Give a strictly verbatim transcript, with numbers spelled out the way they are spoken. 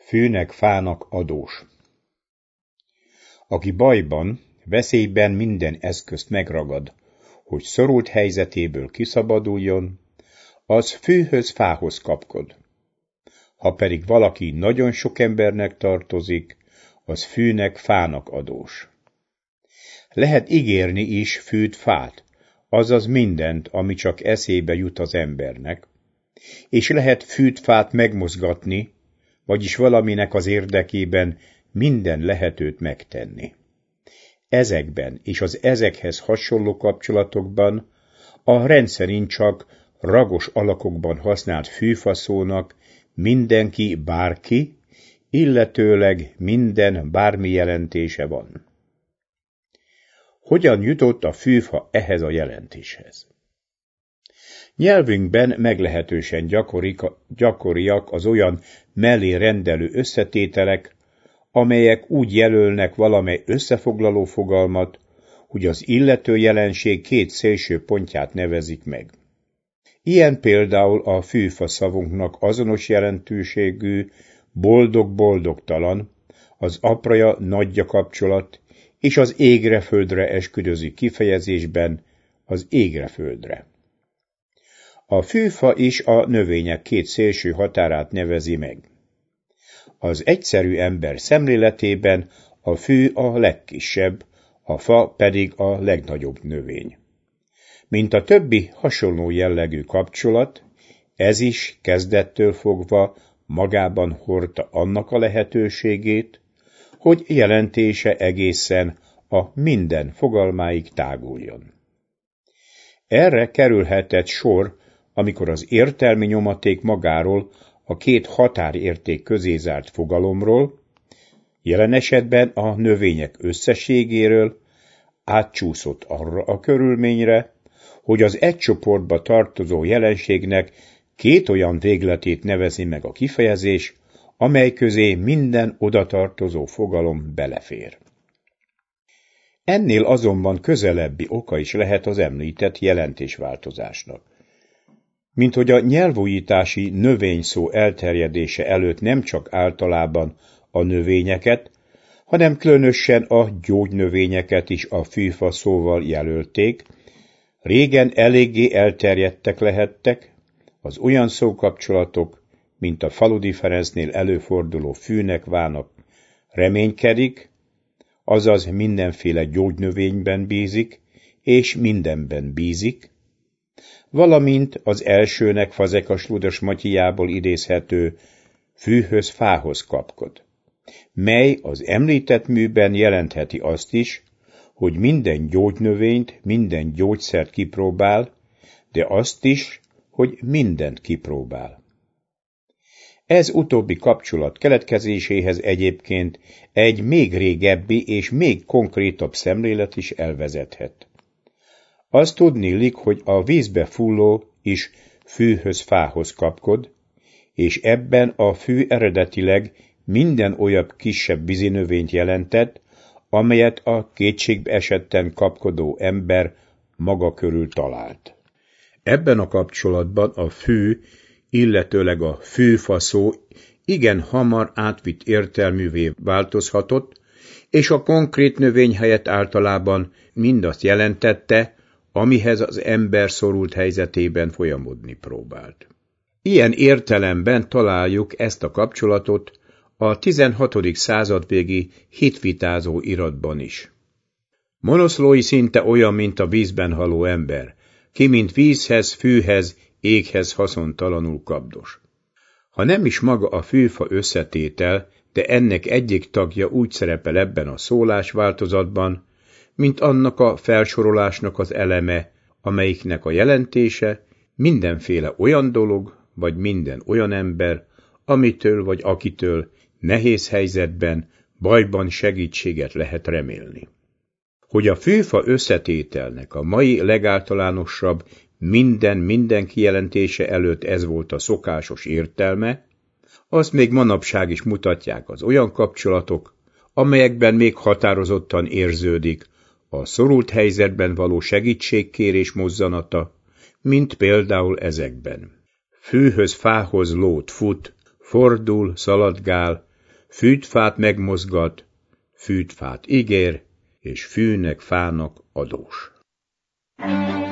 Fűnek, fának adós. Aki bajban, veszélyben minden eszközt megragad, hogy szorult helyzetéből kiszabaduljon, az fűhöz, fához kapkod. Ha pedig valaki nagyon sok embernek tartozik, az fűnek, fának adós. Lehet ígérni is fűt, fát, azaz mindent, ami csak eszébe jut az embernek, és lehet fűt, fát megmozgatni, vagyis valaminek az érdekében minden lehetőt megtenni. Ezekben és az ezekhez hasonló kapcsolatokban a rendszerint csak ragos alakokban használt fűfaszónak mindenki bárki, illetőleg minden bármi jelentése van. Hogyan jutott a fűfa ehhez a jelentéshez? Nyelvünkben meglehetősen gyakorik, gyakoriak az olyan mellé rendelő összetételek, amelyek úgy jelölnek valamely összefoglaló fogalmat, hogy az illető jelenség két szélső pontját nevezik meg. Ilyen például a fűfa szavunknak azonos jelentőségű boldog-boldogtalan, az apraja nagyja kapcsolat, és az égre-földre esküdözik kifejezésben az égre-földre. A fűfa is a növények két szélső határát nevezi meg. Az egyszerű ember szemléletében a fű a legkisebb, a fa pedig a legnagyobb növény. Mint a többi hasonló jellegű kapcsolat, ez is kezdettől fogva magában hordta annak a lehetőségét, hogy jelentése egészen a minden fogalmáig táguljon. Erre kerülhetett sor, amikor az értelmi nyomaték magáról a két határérték közé zárt fogalomról, jelen esetben a növények összességéről átcsúszott arra a körülményre, hogy az egy csoportba tartozó jelenségnek két olyan végletét nevezi meg a kifejezés, amely közé minden odatartozó fogalom belefér. Ennél azonban közelebbi oka is lehet az említett jelentésváltozásnak. Mint hogy a nyelvújítási növényszó elterjedése előtt nem csak általában a növényeket, hanem különösen a gyógynövényeket is a fűfa szóval jelölték, régen eléggé elterjedtek lehettek az olyan szókapcsolatok, mint a Faludi Ferencnél előforduló fűnek, vának reménykedik, azaz mindenféle gyógynövényben bízik, és mindenben bízik, valamint az elsőnek Fazekas Ludas Matyiából idézhető fűhöz, fához kapkod, mely az említett műben jelentheti azt is, hogy minden gyógynövényt, minden gyógyszert kipróbál, de azt is, hogy mindent kipróbál. Ez utóbbi kapcsolat keletkezéséhez egyébként egy még régebbi és még konkrétabb szemlélet is elvezethet. Azt tudniillik, hogy a vízbe fulló is fűhöz, fához kapkod, és ebben a fű eredetileg minden olyan kisebb vízinövényt jelentett, amelyet a kétségbe esetten kapkodó ember maga körül talált. Ebben a kapcsolatban a fű, illetőleg a fűfa szó igen hamar átvitt értelművé változhatott, és a konkrét növény helyett általában mindazt jelentette, amihez az ember szorult helyzetében folyamodni próbált. Ilyen értelemben találjuk ezt a kapcsolatot a tizenhatodik századvégi hitvitázó iratban is. Monoszlói szinte olyan, mint a vízben haló ember, ki mint vízhez, fűhez, éghez haszontalanul kapdos. Ha nem is maga a fűfa összetétel, de ennek egyik tagja úgy szerepel ebben a szólásváltozatban, mint annak a felsorolásnak az eleme, amelyiknek a jelentése mindenféle olyan dolog, vagy minden olyan ember, amitől vagy akitől nehéz helyzetben, bajban segítséget lehet remélni. Hogy a fűfa összetételnek a mai legáltalánosabb minden mindenki jelentése előtt ez volt a szokásos értelme, azt még manapság is mutatják az olyan kapcsolatok, amelyekben még határozottan érződik a szorult helyzetben való segítségkérés mozzanata, mint például ezekben. Fűhöz, fához lót fut, fordul, szaladgál, fűtfát megmozgat, fűtfát ígér, és fűnek fának adós.